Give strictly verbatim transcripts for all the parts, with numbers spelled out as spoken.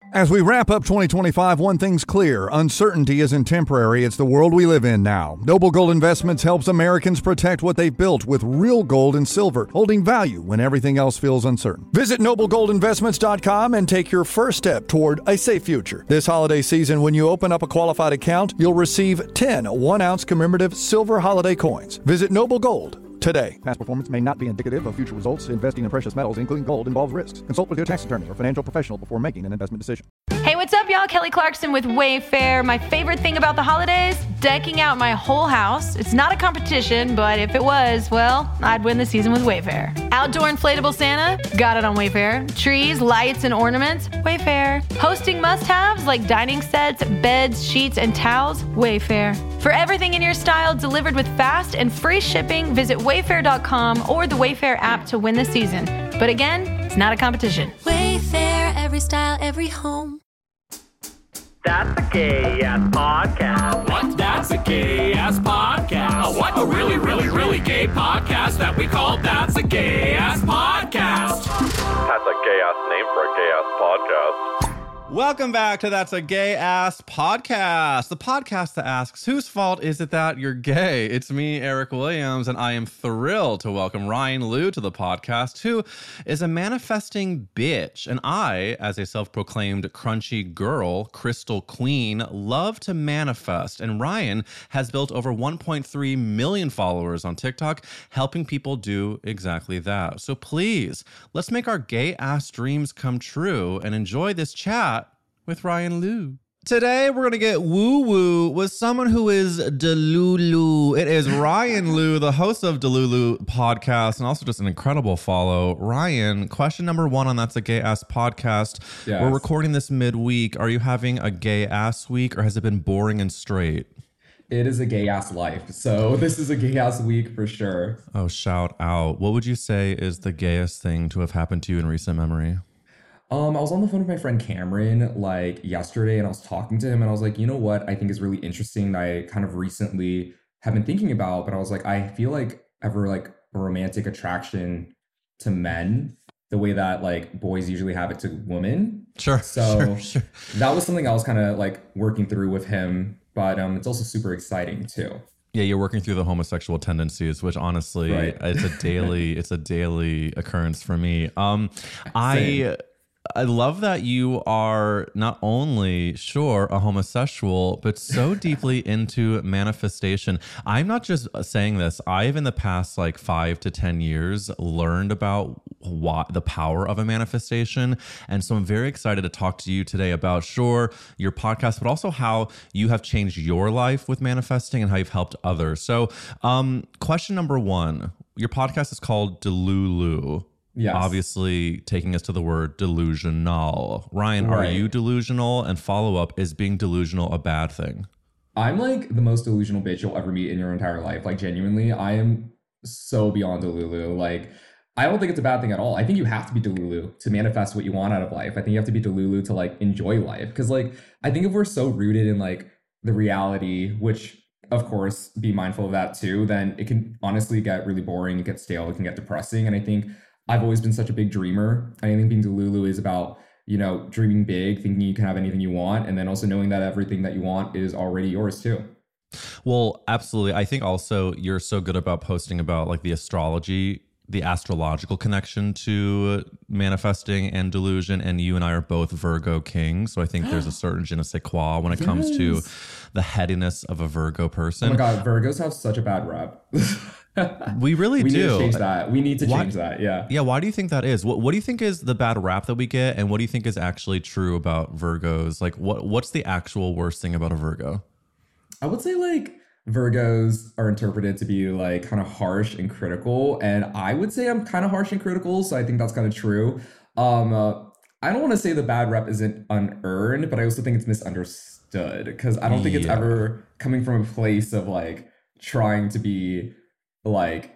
As we wrap up twenty twenty-five, one thing's clear. Uncertainty isn't temporary. It's the world we live in now. Noble Gold Investments helps Americans protect what they've built with real gold and silver, holding value when everything else feels uncertain. Visit noble gold investments dot com and take your first step toward a safe future. This holiday season, when you open up a qualified account, you'll receive ten one-ounce commemorative silver holiday coins. Visit Noble Gold today. Past performance may not be indicative of future results. Investing in precious metals, including gold, involves risks. Consult with your tax attorney or financial professional before making an investment decision. Hey, what's up, y'all? Kelly Clarkson with Wayfair. My favorite thing about the holidays? Decking out my whole house. It's not a competition, but if it was, well, I'd win the season with Wayfair. Outdoor inflatable Santa? Got it on Wayfair. Trees, lights, and ornaments? Wayfair. Hosting must-haves like dining sets, beds, sheets, and towels? Wayfair. For everything in your style delivered with fast and free shipping, visit wayfair dot com or the Wayfair app to win the season. But again, it's not a competition. Wayfair, every style, every home. That's a gay-ass podcast. What? That's a gay-ass podcast. A what? A really, really, really gay podcast that we call That's a Gay-Ass Podcast. That's a gay-ass name for a gay-ass podcast. Welcome back to That's a Gay-Ass Podcast, the podcast that asks, whose fault is it that you're gay? It's me, Eric Williams, and I am thrilled to welcome Ryan Liu to the podcast, who is a manifesting bitch. And I, as a self-proclaimed crunchy girl, crystal queen, love to manifest. And Ryan has built over one point three million followers on TikTok, helping people do exactly that. So please, let's make our gay-ass dreams come true and enjoy this chat with Ryan Liu. Today, we're going to get woo-woo with someone who is Delulu. It is Ryan Liu, the host of Delulu podcast, and also just an incredible follow. Ryan, question number one on That's a Gay-Ass Podcast. Yes. We're recording this midweek. Are you having a gay-ass week, or has it been boring and straight? It is a gay-ass life, so this is a gay-ass week for sure. Oh, shout out. What would you say is the gayest thing to have happened to you in recent memory? Um, I was on the phone with my friend Cameron like yesterday, and I was talking to him, and I was like, you know what I think is really interesting that I kind of recently have been thinking about, but I was like, I feel like ever like a romantic attraction to men the way that like boys usually have it to women. Sure. So sure, sure. That was something I was kind of like working through with him, but um, it's also super exciting too. Yeah, you're working through the homosexual tendencies, which honestly, right. it's a daily, it's a daily occurrence for me. Um, I. I love that you are not only, sure, a homosexual, but so deeply into manifestation. I'm not just saying this. I've, in the past like five to ten years, learned about what, the power of a manifestation. And so I'm very excited to talk to you today about, sure, your podcast, but also how you have changed your life with manifesting and how you've helped others. So um, question number one, your podcast is called Delulu. Yes. Obviously taking us to the word delusional. Ryan, right. Are you delusional? And follow up, is being delusional a bad thing? I'm like the most delusional bitch you'll ever meet in your entire life. Like genuinely, I am so beyond Delulu. Like, I don't think it's a bad thing at all. I think you have to be Delulu to manifest what you want out of life. I think you have to be Delulu to like enjoy life. Cause like, I think if we're so rooted in like the reality, which of course be mindful of that too, then it can honestly get really boring, it gets stale, it can get depressing. And I think I've always been such a big dreamer. I think being Delulu is about, you know, dreaming big, thinking you can have anything you want, and then also knowing that everything that you want is already yours too. Well, absolutely. I think also you're so good about posting about like the astrology, the astrological connection to manifesting and delusion. And you and I are both Virgo kings. So I think there's a certain je ne sais quoi when it yes. comes to the headiness of a Virgo person. Oh my God, Virgos have such a bad rep. We really we do. We need to change that. We need to why, change that. Yeah. Yeah. Why do you think that is? What What do you think is the bad rap that we get, and what do you think is actually true about Virgos? Like, what What's the actual worst thing about a Virgo? I would say like Virgos are interpreted to be like kind of harsh and critical, and I would say I'm kind of harsh and critical. So I think that's kind of true. Um, uh, I don't want to say the bad rep isn't unearned, but I also think it's misunderstood because I don't think yeah. it's ever coming from a place of like trying to be like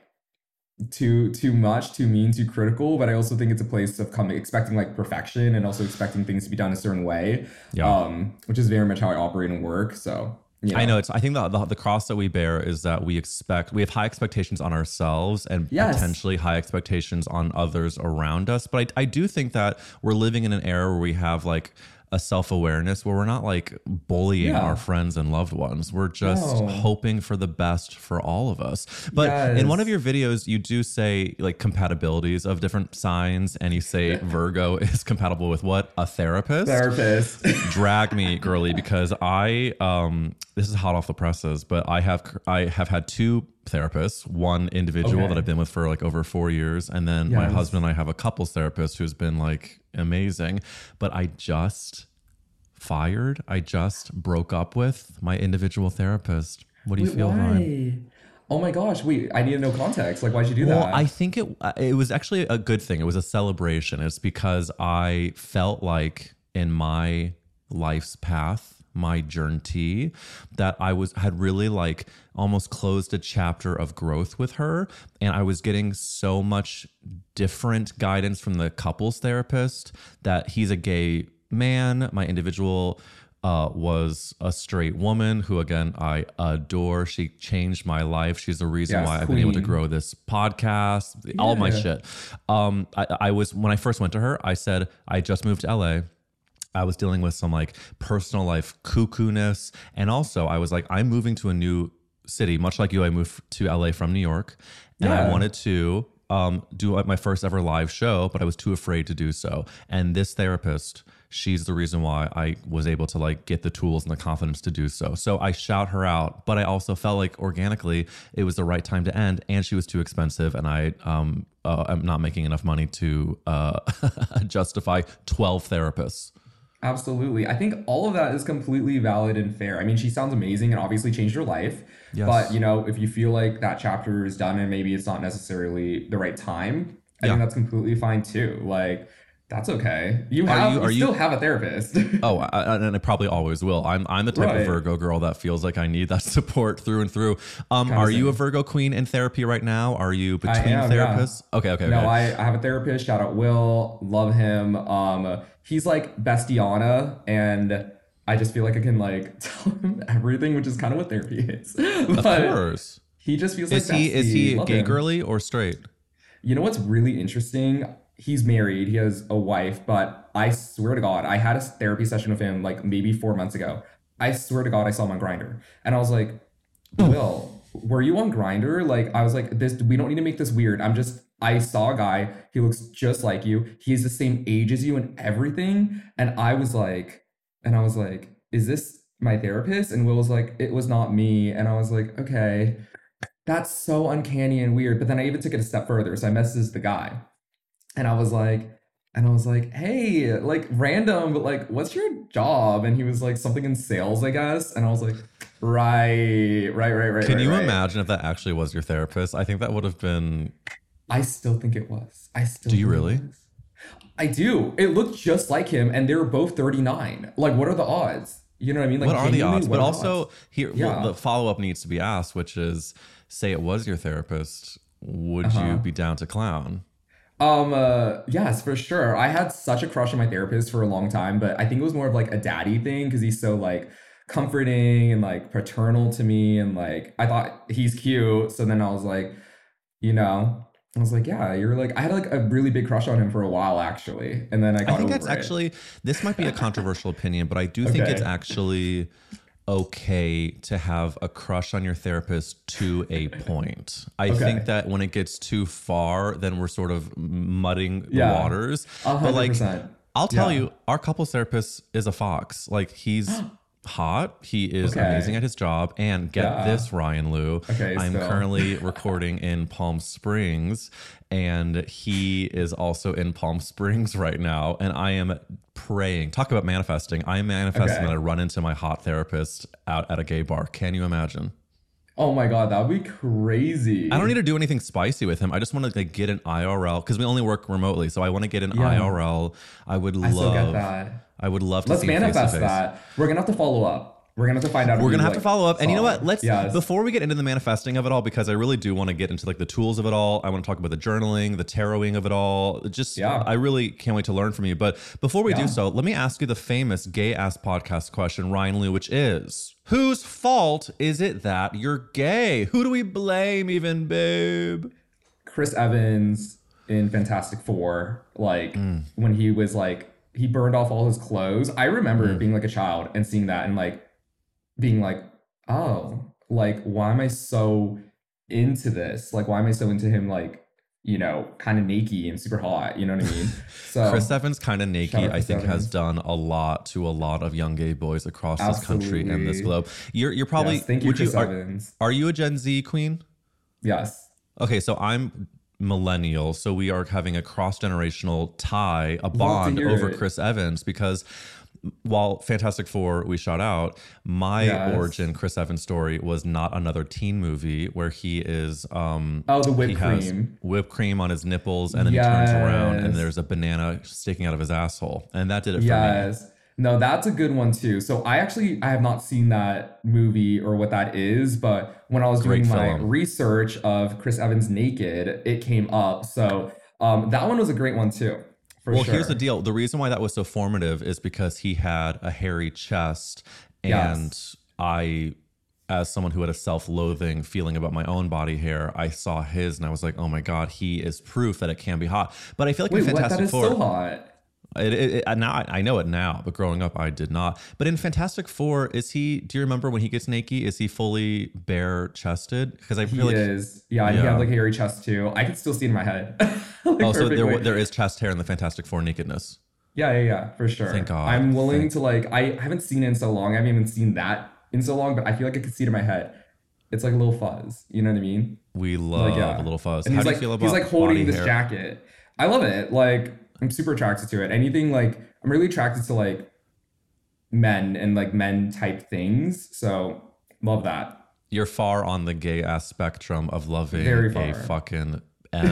too too much, too mean, too critical, but I also think it's a place of coming expecting like perfection and also expecting things to be done a certain way, yeah. um, which is very much how I operate and work. So yeah. I know it's. I think the, the the cross that we bear is that we expect we have high expectations on ourselves and yes. potentially high expectations on others around us. But I I do think that we're living in an era where we have like a self-awareness where we're not like bullying Yeah. our friends and loved ones. We're just No. hoping for the best for all of us. But in one of your videos, you do say like compatibilities of different signs, and you say Virgo is compatible with what? A therapist? Therapist. Drag me, girly, because I um this is hot off the presses, but I have I have had two therapists, one individual Okay. that I've been with for like over four years, and then my Yes. husband and I have a couples therapist who's been like amazing. But I just fired, I just broke up with my individual therapist. What do you Wait, feel, why? Ryan? Oh my gosh, wait, I need to know context. Like, why'd you do Well, that? I think it it was actually a good thing. It was a celebration. It's because I felt like in my life's path, my journey, that I was had really like almost closed a chapter of growth with her, and I was getting so much different guidance from the couples therapist that he's a gay man. My individual uh, was a straight woman who, again, I adore. She changed my life. She's the reason Yes, why I've been able to queen. grow this podcast, all my Yeah. shit. Um, I, I was, when I first went to her, I said, I just moved to L A. I was dealing with some like personal life cuckoo-ness. And also I was like, I'm moving to a new city, much like you, I moved to L A from New York. And I Yeah. wanted to um, do my first ever live show, but I was too afraid to do so. And this therapist, she's the reason why I was able to like get the tools and the confidence to do so. So I shout her out, but I also felt like organically it was the right time to end, and she was too expensive, and I um uh, I'm not making enough money to uh, justify twelve therapists. Absolutely. I think all of that is completely valid and fair. I mean, she sounds amazing and obviously changed her life. Yes. But, you know, if you feel like that chapter is done and maybe it's not necessarily the right time, I Yeah. think that's completely fine too. Like, that's okay. You Are have, you- you, are you- still have a therapist. Oh, I, and I probably always will. I'm I'm the type Right. of Virgo girl that feels like I need that support through and through. Um, Kinda are you a same. Virgo queen in therapy right now? Are you between am, yeah. therapists? Okay, okay, okay. No, I, I have a therapist. Shout out Will. Love him. Um, he's like bestiana, and I just feel like I can like tell him everything, which is kind of what therapy is. Of But course. he just feels Is like he is he bestie. Love gay him. girly or straight? You know what's really interesting? He's married. He has a wife, but I swear to God, I had a therapy session with him like maybe four months ago. I swear to God, I saw him on Grindr, and I was like, "Will, were you on Grindr?" Like, I was like, "This, we don't need to make this weird." I'm just, I saw a guy. He looks just like you. He's the same age as you and everything. And I was like, and I was like, "Is this my therapist?" And Will was like, "It was not me." And I was like, "Okay." That's so uncanny and weird. But then I even took it a step further. So I messaged the guy. And I was like, and I was like, hey, like random, but like, what's your job? And he was like, something in sales, I guess. And I was like, right, right, right, right. Can right, you right. imagine if that actually was your therapist? I think that would have been. I still think it was. I still Do you think it really? was. I do. It looked just like him, and they were both thirty-nine. Like, what are the odds? You know what I mean? Like, What are the genuinely, odds? what But are the also odds? here, well, Yeah. the follow up needs to be asked, which is, say it was your therapist, would Uh-huh. you be down to clown? Um, uh, yes, for sure. I had such a crush on my therapist for a long time, but I think it was more of like a daddy thing because he's so like comforting and like paternal to me. And like, I thought he's cute. So then I was like, you know, I was like, yeah, you're like, I had like a really big crush on him for a while actually. And then I got I think over that's it. actually, this might be a controversial opinion, but I do think Okay. it's actually okay to have a crush on your therapist to a point. I Okay. think that when it gets too far, then we're sort of mudding the Yeah. waters. A But hundred like, percent. I'll tell Yeah. you, our couples therapist is a fox. Like he's hot. He is Okay. amazing at his job. And get Yeah. this, Ryan Lou. Okay, I'm so- currently recording in Palm Springs, and he is also in Palm Springs right now. And I am praying. Talk about manifesting. I am manifesting Okay. that I run into my hot therapist out at a gay bar. Can you imagine? Oh my God, that would be crazy. I don't need to do anything spicy with him. I just want to like get an I R L because we only work remotely. So I want to get an Yeah. I R L. I would I love. still get that. I would love to Let's see him manifest face-to-face. that. We're gonna have to follow up. We're gonna have to find out. if We're we, gonna have like, to follow up, and you know saw what? it. Let's Yes. before we get into the manifesting of it all, because I really do want to get into like the tools of it all. I want to talk about the journaling, the taroting of it all. Just, Yeah. I really can't wait to learn from you. But before we Yeah. do so, let me ask you the famous gay ass podcast question, Ryan Lou, which is: whose fault is it that you're gay? Who do we blame, even, babe? Chris Evans in Fantastic Four, like Mm. when he was like he burned off all his clothes. I remember Mm. being like a child and seeing that and like being like, oh, like, why am I so into this? Like, why am I so into him, like, you know, kind of naked and super hot? You know what I mean? So Chris Evans, kind of Shout naked, out I Chris think has Evans. done a lot to a lot of young gay boys across this country and this Absolutely. globe. You're you're probably yes, thank you, would Chris you are, Evans. are you a Gen Z queen? Yes. Okay, so I'm millennial, so we are having a cross-generational tie, a bond hear over it. Chris Evans, because while Fantastic Four we shot out, my Yes. origin Chris Evans story was not another teen movie where he is um Oh, the he whipped has cream. whipped cream on his nipples and then he turns around and Yes. there's a banana sticking out of his asshole, and that did it for me. Yes. No, that's a good one too. So I actually I have not seen that movie or what that is, but when I was Great doing my film. research of Chris Evans naked, it came up. So um, that one was a great one too. For Well, sure. here's the deal. The reason why that was so formative is because he had a hairy chest, and Yes. I, as someone who had a self-loathing feeling about my own body hair, I saw his and I was like, oh my God, he is proof that it can be hot. But I feel like Wait, in what? Fantastic That is Four, so hot. It, it, it, now I, I know it now, but growing up I did not. But in Fantastic Four, is he? Do you remember when he gets naked? Is he fully bare chested? Because I He feel like is. Yeah, and he Yeah. had like a hairy chest too. I can still see it in my head. Like, oh, so there perfectly. there is chest hair in the Fantastic Four nakedness. Yeah, yeah, yeah, for sure. Thank God. I'm willing Thank- to like. I haven't seen it in so long. I haven't even seen that in so long, but I feel like I could see it in my head. It's like a little fuzz. You know what I mean? We love Like, yeah. a little fuzz. And How he's do like, you feel about he's like holding body this hair? jacket. I love it. Like I'm super attracted to it. Anything like I'm really attracted to like men and like men type things. So love that. You're far on the gay ass spectrum of loving Very a far. fucking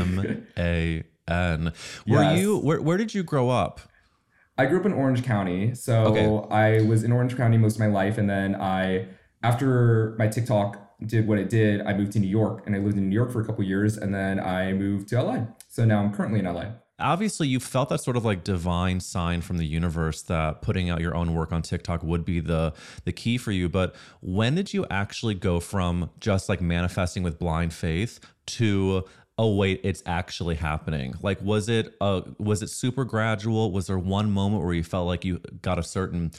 M A N. Were Yes. you where where did you grow up? I grew up in Orange County, so Okay. I was in Orange County most of my life, and then I, after my TikTok did what it did, I moved to New York, and I lived in New York for a couple years, and then I moved to L A. So now I'm currently in L A. Obviously, you felt that sort of like divine sign from the universe that putting out your own work on TikTok would be the the key for you. But when did you actually go from just like manifesting with blind faith to, oh wait, it's actually happening? Like, was it uh was it super gradual? Was there one moment where you felt like you got a certain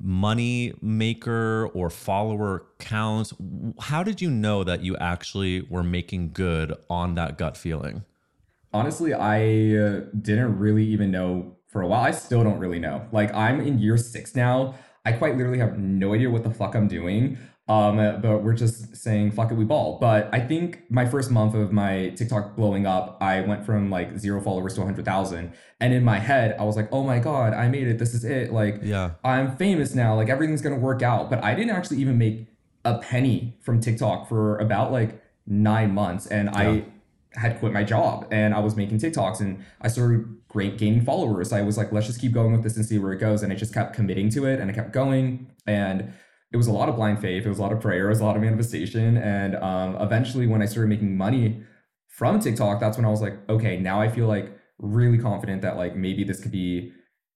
money maker or follower count? How did you know that you actually were making good on that gut feeling? Honestly, I uh, didn't really even know for a while. I still don't really know. Like I'm in year six now. I quite literally have no idea what the fuck I'm doing. Um, but we're just saying fuck it, we ball. But I think my first month of my TikTok blowing up, I went from like zero followers to one hundred thousand. And in my head, I was like, oh my God, I made it. This is it. Like, Yeah. I'm famous now. Like everything's gonna work out. But I didn't actually even make a penny from TikTok for about like nine months. And I had quit my job and I was making TikToks and I started great gaining followers. I was like, let's just keep going with this and see where it goes. And I just kept committing to it and I kept going. And it was a lot of blind faith. It was a lot of prayer. It was a lot of manifestation. And um, eventually when I started making money from TikTok, that's when I was like, okay, now I feel like really confident that like maybe this could be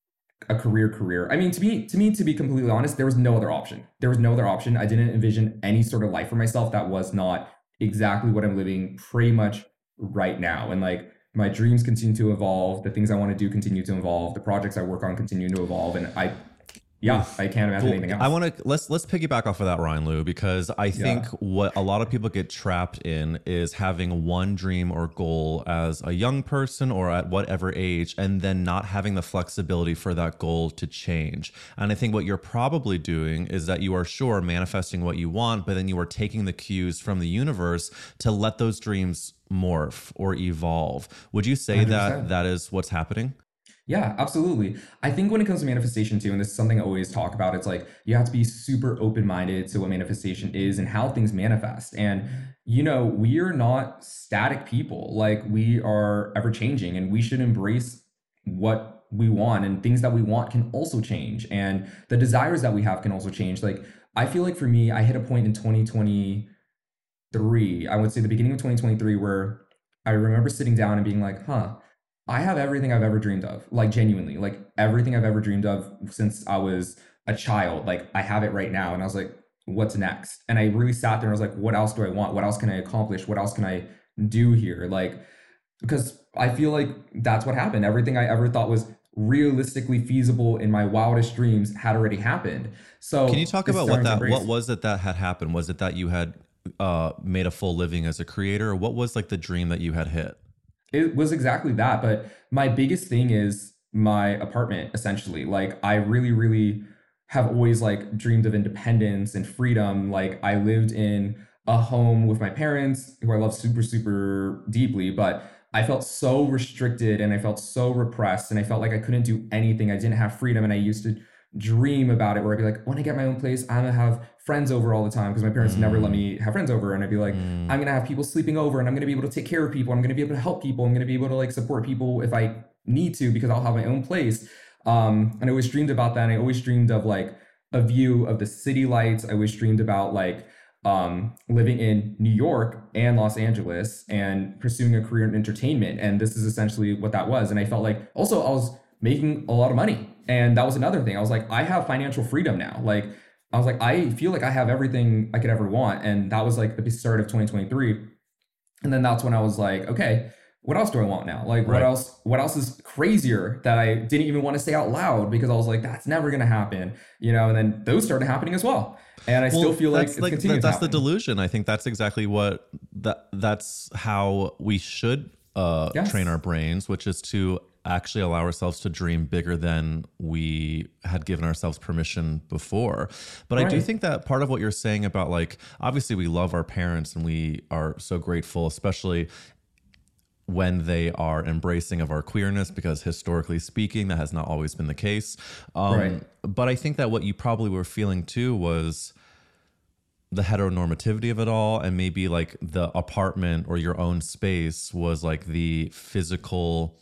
a career career. I mean, to me, to me, to be completely honest, there was no other option. There was no other option. I didn't envision any sort of life for myself that was not exactly what I'm living pretty much right now. And like my dreams continue to evolve. The things I want to do continue to evolve. The projects I work on continue to evolve. And I, yeah, I can't imagine Well, anything else. I want to let's let's piggyback off of that, Ryan Lou, because I think Yeah. what a lot of people get trapped in is having one dream or goal as a young person or at whatever age, and then not having the flexibility for that goal to change. And I think what you're probably doing is that you are sure manifesting what you want, but then you are taking the cues from the universe to let those dreams morph or evolve. Would you say one hundred that percent. that is what's happening? Yeah, absolutely. I think when it comes to manifestation too, and this is something I always talk about, it's like you have to be super open-minded to what manifestation is and how things manifest. And, you know, we are not static people. Like we are ever changing and we should embrace what we want, and things that we want can also change. And the desires that we have can also change. Like I feel like for me, I hit a point in twenty twenty-three, I would say the beginning of twenty twenty-three, where I remember sitting down and being like, huh, I have everything I've ever dreamed of, like genuinely, like everything I've ever dreamed of since I was a child. Like I have it right now. And I was like, what's next? And I really sat there and I was like, what else do I want? What else can I accomplish? What else can I do here? Like, because I feel like that's what happened. Everything I ever thought was realistically feasible in my wildest dreams had already happened. So can you talk it's about what starting to that, embrace- what was it that had happened? Was it that you had uh, made a full living as a creator? Or what was like the dream that you had hit? It was exactly that. But my biggest thing is my apartment, essentially. Like I really, really have always like dreamed of independence and freedom. Like I lived in a home with my parents who I love super, super deeply, but I felt so restricted and I felt so repressed and I felt like I couldn't do anything. I didn't have freedom. And I used to dream about it where I'd be like, when I get my own place, I'm gonna have friends over all the time because my parents mm. never let me have friends over. And I'd be like, mm. I'm gonna have people sleeping over and I'm gonna be able to take care of people. I'm gonna be able to help people. I'm gonna be able to like support people if I need to because I'll have my own place. Um, and I always dreamed about that. And I always dreamed of like a view of the city lights. I always dreamed about like um, living in New York and Los Angeles and pursuing a career in entertainment. And this is essentially what that was. And I felt like also I was making a lot of money. And that was another thing. I was like, I have financial freedom now. Like, I was like, I feel like I have everything I could ever want. And that was like the start of twenty twenty-three. And then that's when I was like, okay, what else do I want now? Like, right. what else, what else is crazier that I didn't even want to say out loud because I was like, that's never going to happen, you know? And then those started happening as well. And I well, still feel like it's like, continuing that's to the delusion. I think that's exactly what that that's how we should uh, yes. train our brains, which is to actually allow ourselves to dream bigger than we had given ourselves permission before. But right. I do think that part of what you're saying about like, obviously we love our parents and we are so grateful, especially when they are embracing of our queerness, because historically speaking, that has not always been the case. Um, right. But I think that what you probably were feeling too was the heteronormativity of it all, and maybe like the apartment or your own space was like the physical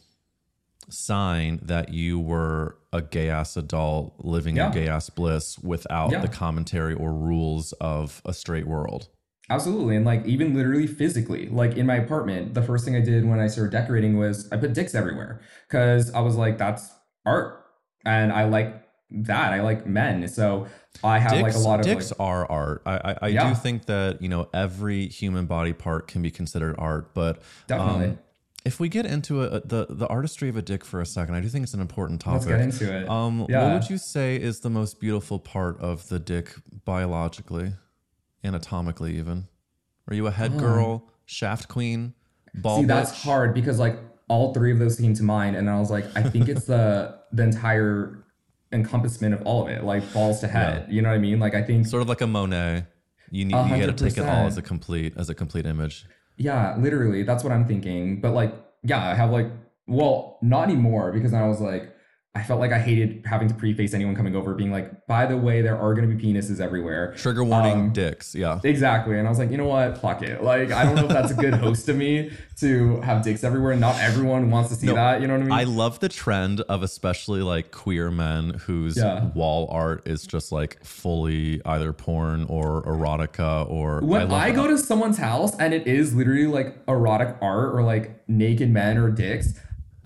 sign that you were a gay ass adult living yeah. in gay ass bliss without yeah. the commentary or rules of a straight world. Absolutely. And like even literally physically, like in my apartment, the first thing I did when I started decorating was I put dicks everywhere because I was like, that's art. And I like that. I like men. So I have dicks, like a lot of dicks like, are art. I I, I yeah. do think that, you know, every human body part can be considered art, but definitely. Um, if we get into a, the the artistry of a dick for a second, I do think it's an important topic. Let's get into it. Um, yeah. What would you say is the most beautiful part of the dick biologically, anatomically even? Are you a head girl, shaft queen, ball See, bitch? that's hard because like all three of those came to mind, and I was like, I think it's the the entire encompassment of all of it, like balls to head. Yeah. You know what I mean? Like I think sort of like a Monet. You need you got to take it all as a complete as a complete image. Yeah, literally. That's what I'm thinking. But like, yeah, I have like, well, not anymore because I was like, I felt like I hated having to preface anyone coming over being like, by the way, there are going to be penises everywhere. Trigger warning, um, dicks. Yeah, exactly. And I was like, you know what? Fuck it. Like, I don't know if that's a good host of me to have dicks everywhere. Not everyone wants to see no, that. You know what I mean? I love the trend of especially like queer men whose yeah. wall art is just like fully either porn or erotica or. When I, I go to someone's house and it is literally like erotic art or like naked men or dicks,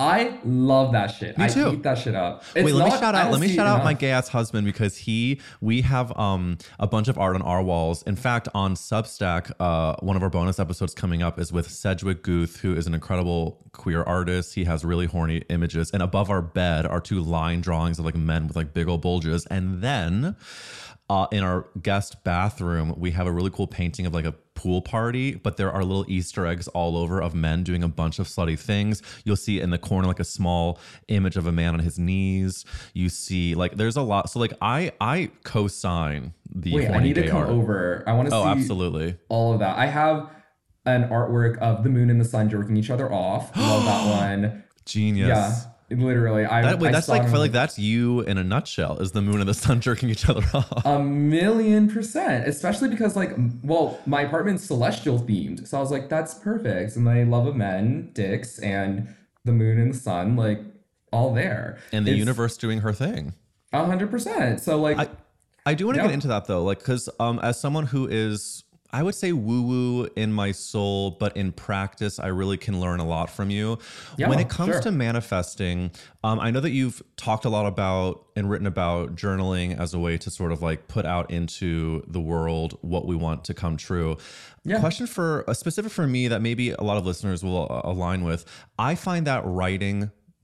I love that shit. Me too. I eat that shit up. It's Wait, let not, me shout out. Let me shout out my gay ass husband because he, we have um a bunch of art on our walls. In fact, on Substack, uh, one of our bonus episodes coming up is with Sedgwick Guth, who is an incredible queer artist. He has really horny images, and above our bed are two line drawings of like men with like big old bulges, and then. Uh, in our guest bathroom, we have a really cool painting of like a pool party, but there are little Easter eggs all over of men doing a bunch of slutty things. You'll see in the corner like a small image of a man on his knees. You see like there's a lot. So like I I co-sign the Wait, horny I need gay to come art. over. I want to oh, see absolutely. all of that. I have an artwork of the moon and the sun jerking each other off. Love that one. Genius. Yeah. Literally, I that, wait, I that's like I feel like that's you in a nutshell. Is the moon and the sun jerking each other off? A million percent, especially because like, well, my apartment's celestial themed, so I was like, that's perfect. And I love of men, dicks, and the moon and the sun, like all there, and the it's, universe doing her thing. A hundred percent. So like, I, I do want to yeah. get into that though, like because um, as someone who is. I would say woo-woo in my soul, but in practice, I really can learn a lot from you. Yeah, when it comes sure. to manifesting, um, I know that you've talked a lot about and written about journaling as a way to sort of like put out into the world what we want to come true. Yeah. Question for a specific for me that maybe a lot of listeners will uh, align with. I find that writing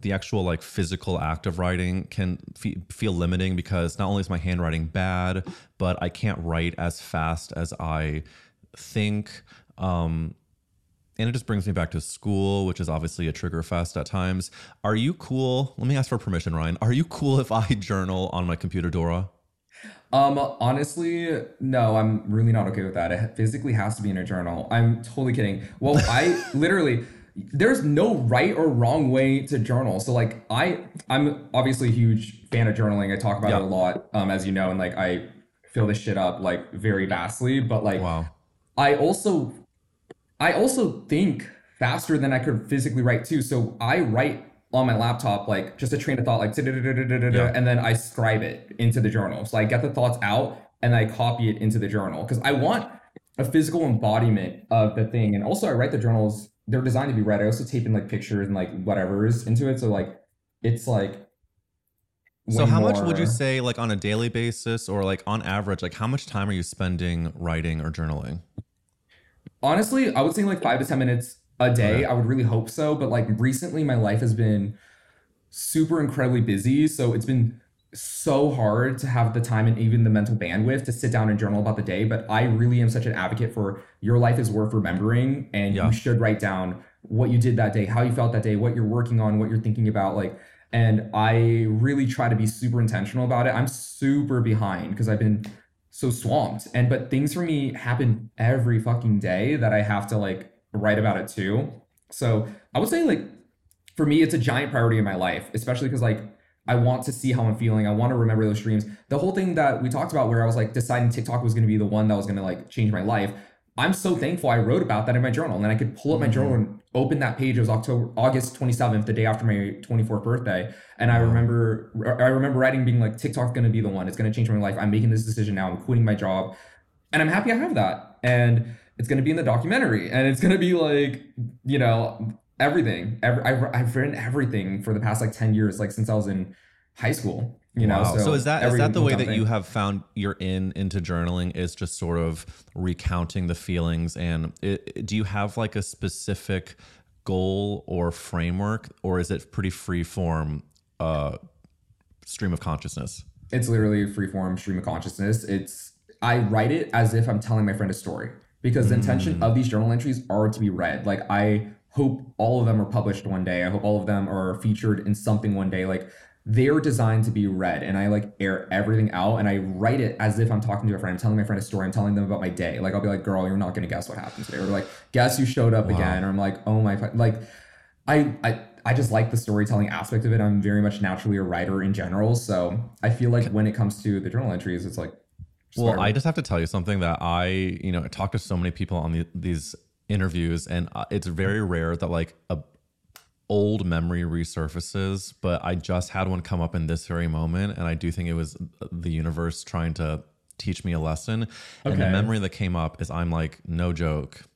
the actual like physical act of writing can fe- feel limiting because not only is my handwriting bad, but I can't write as fast as I think. Um, and it just brings me back to school, which is obviously a trigger fest at times. Are you cool? Let me ask for permission, Ryan. Are you cool if I journal on my computer, Dora? Um, honestly, no, I'm really not okay with that. It physically has to be in a journal. I'm totally kidding. Well, I literally, there's no right or wrong way to journal. So like I, I'm obviously a huge fan of journaling. I talk about Yeah. it a lot, um, as you know, and like I fill this shit up like very vastly, but like, Wow. I also, I also think faster than I could physically write too. So I write on my laptop, like just a train of thought, like, Yeah. and then I scribe it into the journal. So I get the thoughts out and I copy it into the journal because I want a physical embodiment of the thing. And also I write the journals, they're designed to be read. I also tape in like pictures and like whatever's into it. So like, it's like, So way how much would you more- say like on a daily basis or like on average, like how much time are you spending writing or journaling? Honestly, I would say like five to ten minutes a day. Okay. I would really hope so. But like recently, my life has been super incredibly busy. So it's been so hard to have the time and even the mental bandwidth to sit down and journal about the day. But I really am such an advocate for your life is worth remembering. And Yeah. you should write down what you did that day, how you felt that day, what you're working on, what you're thinking about. Like, and I really try to be super intentional about it. I'm super behind because I've been so swamped. And but things for me happen every fucking day that I have to like write about it too. So I would say like for me, it's a giant priority in my life, especially because like I want to see how I'm feeling. I want to remember those dreams. The whole thing that we talked about where I was like deciding TikTok was going to be the one that was going to like change my life. I'm so thankful I wrote about that in my journal. And then I could pull up my journal and open that page. It was October, August twenty-seventh, the day after my twenty-fourth birthday. And I remember, I remember writing being like, TikTok's going to be the one. It's going to change my life. I'm making this decision now. I'm quitting my job. And I'm happy I have that. And it's going to be in the documentary. And it's going to be like, you know, everything. Every, I've, I've written everything for the past like ten years, like since I was in high school. You know, Wow. so, So is that is every that the way little that thing. you have found you're in into journaling is just sort of recounting the feelings and it, do you have like a specific goal or framework or is it pretty free form uh, stream of consciousness? It's literally a freeform stream of consciousness. It's I write it as if I'm telling my friend a story because the intention of these journal entries are to be read. Like I hope all of them are published one day. I hope all of them are featured in something one day. Like they're designed to be read and I like air everything out and I write it as if I'm talking to a friend. I'm telling my friend a story. I'm telling them about my day. Like I'll be like, girl, you're not going to guess what happened today. Or like, guess you showed up Wow. again. Or I'm like, oh my, fu-" like I, I, I just like the storytelling aspect of it. I'm very much naturally a writer in general. So I feel like when it comes to the journal entries, it's like, just Well, whatever. I just have to tell you something that I, you know, I talk to so many people on the, these interviews and uh, it's very rare that like a old memory resurfaces, but I just had one come up in this very moment. And I do think it was the universe trying to teach me a lesson. And the Okay. memory that came up is I'm like, no joke,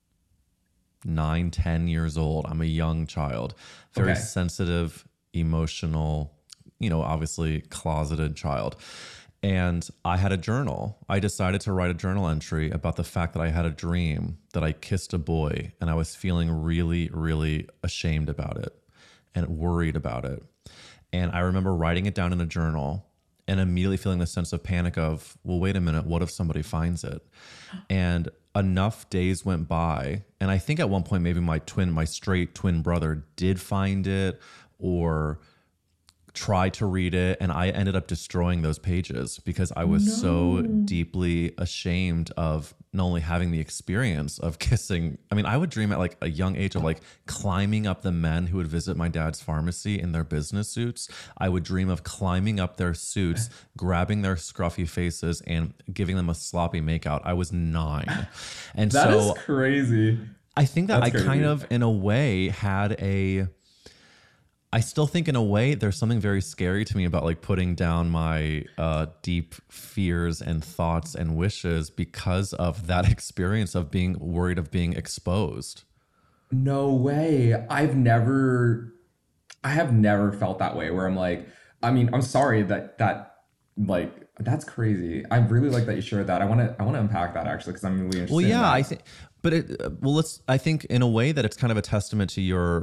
nine, ten years old. I'm a young child, very Okay. sensitive, emotional, you know, obviously closeted child. And I had a journal. I decided to write a journal entry about the fact that I had a dream that I kissed a boy and I was feeling really, really ashamed about it and worried about it. And I remember writing it down in a journal and immediately feeling the sense of panic of, well, wait a minute, what if somebody finds it? And enough days went by. And I think at one point, maybe my twin, my straight twin brother did find it or tried to read it, and I ended up destroying those pages because I was so deeply ashamed of not only having the experience of kissing. I mean, I would dream at like a young age of like climbing up the men who would visit my dad's pharmacy in their business suits. I would dream of climbing up their suits, grabbing their scruffy faces and giving them a sloppy makeout. I was nine. And That so is crazy. I think that That's I kind crazy. of, in a way, had a. I still think, in a way, there's something very scary to me about like putting down my uh, deep fears and thoughts and wishes because of that experience of being worried of being exposed. No way. I've never, I have never felt that way where I'm like, I mean, I'm sorry that that like that's crazy. I really like that you shared that. I want to I want to unpack that actually because I'm really interested. Well, in yeah, that. I think, but it. uh, Well, let's. I think in a way that it's kind of a testament to your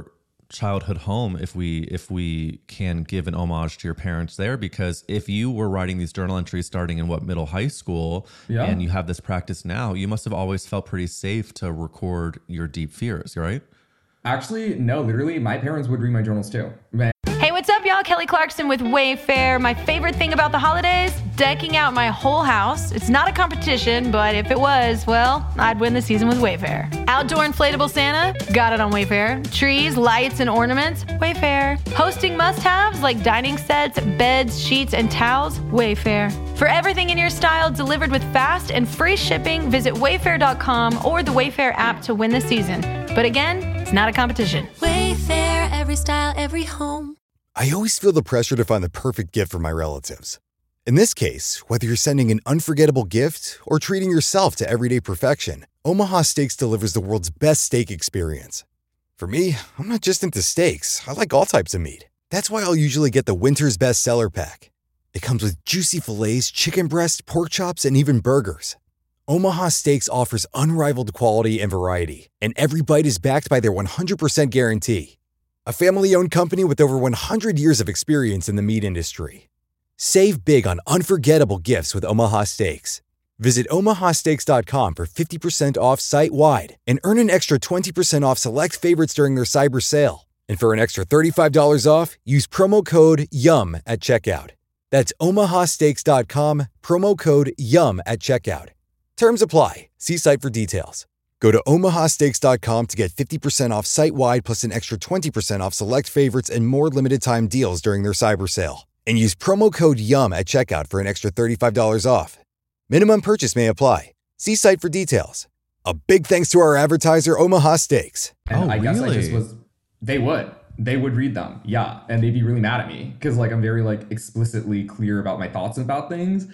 childhood home if we if we can give an homage to your parents there, because if you were writing these journal entries starting in what middle high school Yeah. and you have this practice now, you must have always felt pretty safe to record your deep fears, right? Actually, no, literally, my parents would read my journals too. Man, Hey, what's up, y'all? Kelly Clarkson with Wayfair. My favorite thing about the holidays, decking out my whole house. It's not a competition, but if it was, well, I'd win the season with Wayfair. Outdoor inflatable Santa, got it on Wayfair. Trees, lights, and ornaments, Wayfair. Hosting must-haves like dining sets, beds, sheets, and towels, Wayfair. For everything in your style delivered with fast and free shipping, visit wayfair dot com or the Wayfair app to win the season. But again, it's not a competition. Wayfair, every style, every home. I always feel the pressure to find the perfect gift for my relatives. In this case, whether you're sending an unforgettable gift or treating yourself to everyday perfection, Omaha Steaks delivers the world's best steak experience. For me, I'm not just into steaks. I like all types of meat. That's why I'll usually get the Winter's Best Seller Pack. It comes with juicy fillets, chicken breast, pork chops, and even burgers. Omaha Steaks offers unrivaled quality and variety, and every bite is backed by their one hundred percent guarantee. A family-owned company with over one hundred years of experience in the meat industry. Save big on unforgettable gifts with Omaha Steaks. Visit omaha steaks dot com for fifty percent off site-wide and earn an extra twenty percent off select favorites during their cyber sale. And for an extra thirty-five dollars off, use promo code YUM at checkout. That's omaha steaks dot com, promo code YUM at checkout. Terms apply. See site for details. Go to omaha steaks dot com to get fifty percent off site-wide plus an extra twenty percent off select favorites and more limited-time deals during their cyber sale. And use promo code YUM at checkout for an extra thirty-five dollars off. Minimum purchase may apply. See site for details. A big thanks to our advertiser, Omaha Steaks. and Oh, I guess I really? just was, they would. They would read them, yeah. And they'd be really mad at me because like I'm very like explicitly clear about my thoughts about things.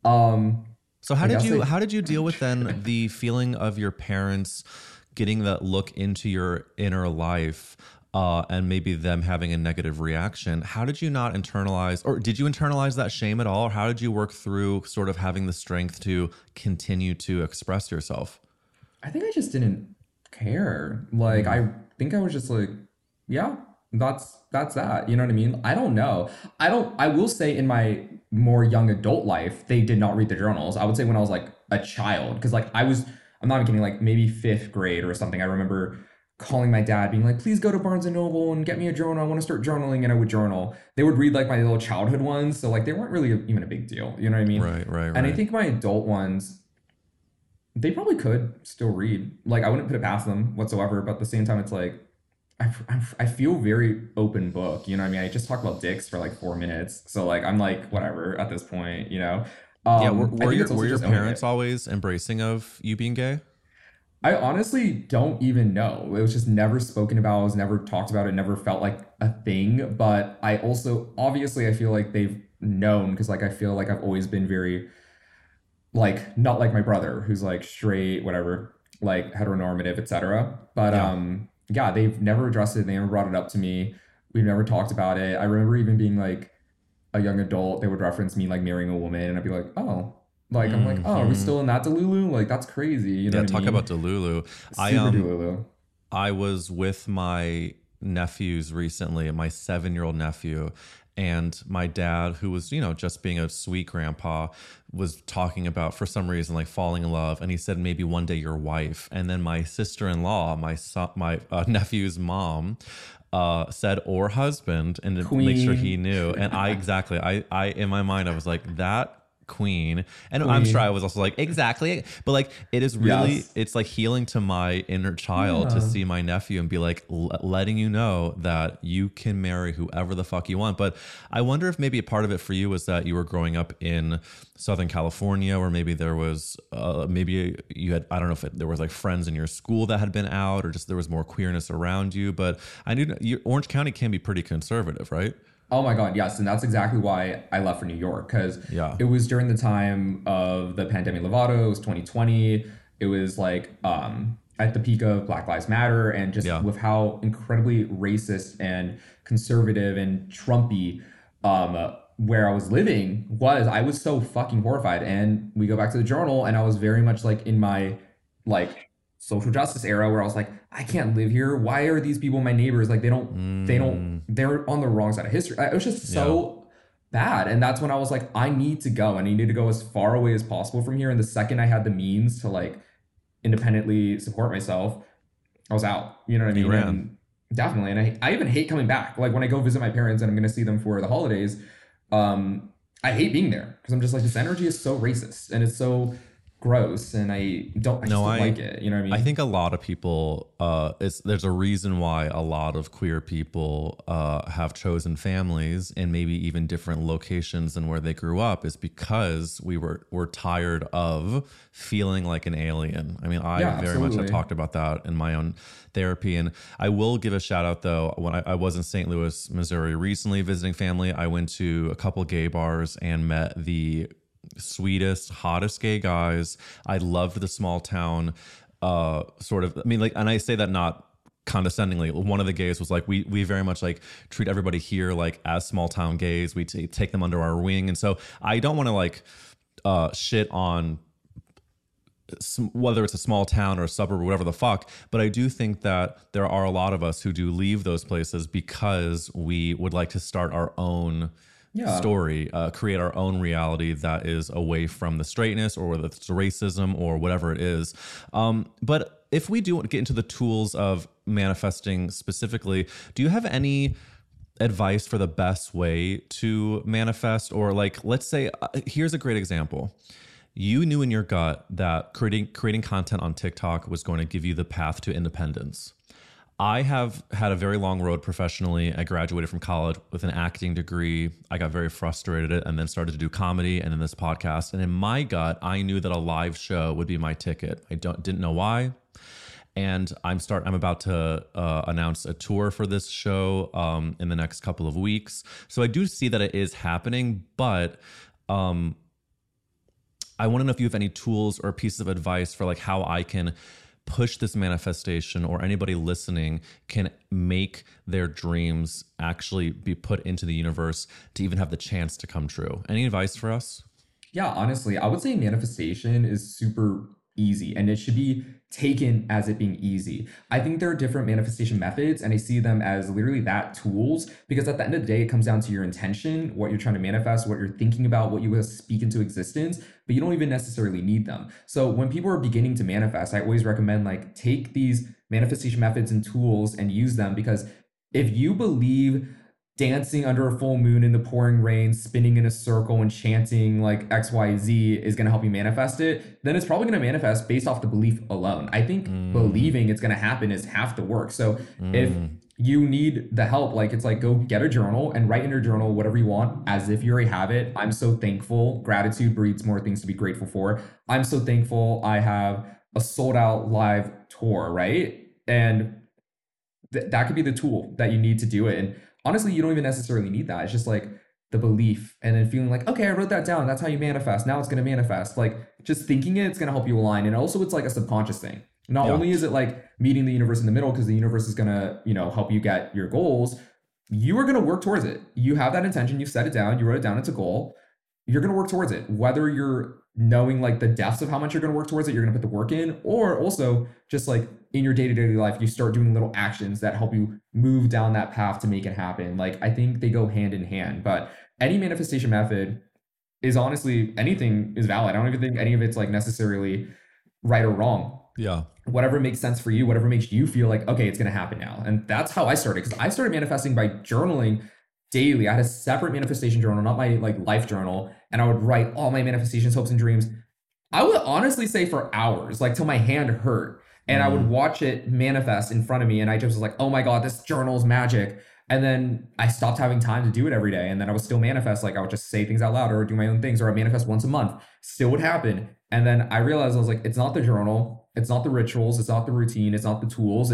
Um, So how I did guess you I- how did you deal with then the feeling of your parents getting that look into your inner life, uh, and maybe them having a negative reaction? How did you not internalize, or did you internalize that shame at all? Or how did you work through sort of having the strength to continue to express yourself? I think I just didn't care. Like I think I was just like, yeah, that's that's that. You know what I mean? I don't know. I don't I will say in my more young adult life, they did not read the journals. I would say when I was like a child, because like I was, I'm not even kidding, like maybe fifth grade or something. I remember calling my dad being like, please go to Barnes and Noble and get me a journal. I want to start journaling. And I would journal. They would read like my little childhood ones. So like they weren't really even a big deal. You know what I mean? Right, right, right. And I think my adult ones, they probably could still read. Like I wouldn't put it past them whatsoever. But at the same time, it's like, I, I, I feel very open book. You know what I mean? I just talk about dicks for like four minutes. So like, I'm like, whatever at this point, you know? Um, yeah, were, I were think your, it's also were your just owning parents it. always embracing of you being gay? I honestly don't even know. It was just never spoken about. It was never talked about. It never felt like a thing. But I also, obviously, I feel like they've known because like I feel like I've always been very, like, not like my brother who's like straight, whatever, like heteronormative, et cetera. But Yeah. um, yeah, they've never addressed it. They never brought it up to me. We've never talked about it. I remember even being like a young adult, they would reference me like marrying a woman, and I'd be like, oh. Like, I'm like, oh, are we still in that Delulu? Like, that's crazy. You know Yeah, what I talk mean? about Delulu. I Super um Delulu. I was with my nephews recently, my seven-year-old nephew, and my dad, who was, you know, just being a sweet grandpa, was talking about, for some reason, like falling in love. And he said, maybe one day your wife. And then my sister-in-law, my son, my uh, nephew's mom, uh, said, or husband, and to make sure Queen. he knew. And I, exactly, I, I, in my mind, I was like, that queen. And I'm Queen. sure I was also like, exactly. But like, it is really, Yes. it's like healing to my inner child to Yeah. see my nephew and be like, l- letting you know that you can marry whoever the fuck you want. But I wonder if maybe a part of it for you was that you were growing up in Southern California, or maybe there was, uh, maybe you had, I don't know if it, there was like friends in your school that had been out, or just there was more queerness around you. But I knew you, Orange County can be pretty conservative, right? Oh my God, yes. And that's exactly why I left for New York, because Yeah. it was during the time of the pandemic Lovato. It was twenty twenty. It was like um, at the peak of Black Lives Matter, and just Yeah. with how incredibly racist and conservative and Trumpy um, where I was living was, I was so fucking horrified. And we go back to the journal, and I was very much like in my like social justice era where I was like, I can't live here. Why are these people my neighbors? Like they don't, mm. they don't, they're on the wrong side of history. It was just so yeah. bad. And that's when I was like, I need to go and I need to go as far away as possible from here. And the second I had the means to like independently support myself, I was out, you know what I mean? And definitely. And I, I even hate coming back. Like when I go visit my parents and I'm going to see them for the holidays, um, I hate being there because I'm just like, this energy is so racist and it's so gross and I don't, I just no, don't I, like it. You know what I mean? I think a lot of people, uh, it's, there's a reason why a lot of queer people uh, have chosen families and maybe even different locations than where they grew up is because we were, were tired of feeling like an alien. I mean, I yeah, very absolutely. much have talked about that in my own therapy. And I will give a shout out though. When I, I was in Saint Louis, Missouri recently visiting family, I went to a couple gay bars and met the sweetest, hottest gay guys. I loved the small town uh sort of, I mean, like, and I say that not condescendingly. One of the gays was like, we we very much like treat everybody here like as small town gays. We t- take them under our wing. And so I don't want to like uh shit on whether it's a small town or a suburb or whatever the fuck, but I do think that there are a lot of us who do leave those places because we would like to start our own Yeah. story, uh, create our own reality that is away from the straightness or whether it's racism or whatever it is. Um, but if we do get into the tools of manifesting specifically, do you have any advice for the best way to manifest? Or like, let's say, uh, here's a great example. You knew in your gut that creating creating content on TikTok was going to give you the path to independence. I have had a very long road professionally. I graduated from college with an acting degree. I got very frustrated and then started to do comedy and then this podcast. And in my gut, I knew that a live show would be my ticket. I don't didn't know why. And I'm start. I'm about to uh, announce a tour for this show um, in the next couple of weeks. So I do see that it is happening, but um, I want to know if you have any tools or pieces of advice for like how I can push this manifestation, or anybody listening can make their dreams actually be put into the universe to even have the chance to come true. Any advice for us? Yeah, honestly, I would say manifestation is super easy and it should be taken as it being easy. I think there are different manifestation methods and I see them as literally that, tools, because at the end of the day, it comes down to your intention, what you're trying to manifest, what you're thinking about, what you will speak into existence, but you don't even necessarily need them. So when people are beginning to manifest, I always recommend like take these manifestation methods and tools and use them, because if you believe dancing under a full moon in the pouring rain, spinning in a circle and chanting like X Y Z is going to help you manifest it, then it's probably going to manifest based off the belief alone. I think mm. believing it's going to happen is half the work. So mm. if you need the help, like it's like go get a journal and write in your journal whatever you want as if you already have it. I'm so thankful. Gratitude breeds more things to be grateful for. I'm so thankful I have a sold out live tour, right? And th- that could be the tool that you need to do it. And honestly, you don't even necessarily need that. It's just like the belief and then feeling like, okay, I wrote that down. That's how you manifest. Now it's going to manifest. Like just thinking it, it's going to help you align. And also it's like a subconscious thing. Not yeah. only is it like meeting the universe in the middle, because the universe is going to, you know, help you get your goals. You are going to work towards it. You have that intention. You set it down. You wrote it down. It's a goal. You're going to work towards it. Whether you're knowing like the depths of how much you're going to work towards it, you're going to put the work in, or also just like in your day-to-day life, you start doing little actions that help you move down that path to make it happen. Like I think they go hand in hand, but any manifestation method is honestly, anything is valid. I don't even think any of it's like necessarily right or wrong. Yeah. Whatever makes sense for you, whatever makes you feel like, okay, it's going to happen now. And that's how I started, because I started manifesting by journaling daily. I had a separate manifestation journal, not my like life journal. And I would write all my manifestations, hopes, and dreams. I would honestly say for hours, like till my hand hurt. And mm. I would watch it manifest in front of me. And I just was like, oh my God, this journal is magic. And then I stopped having time to do it every day. And then I would still manifest. Like I would just say things out loud or do my own things, or I manifest once a month, still would happen. And then I realized I was like, it's not the journal. It's not the rituals. It's not the routine. It's not the tools. It's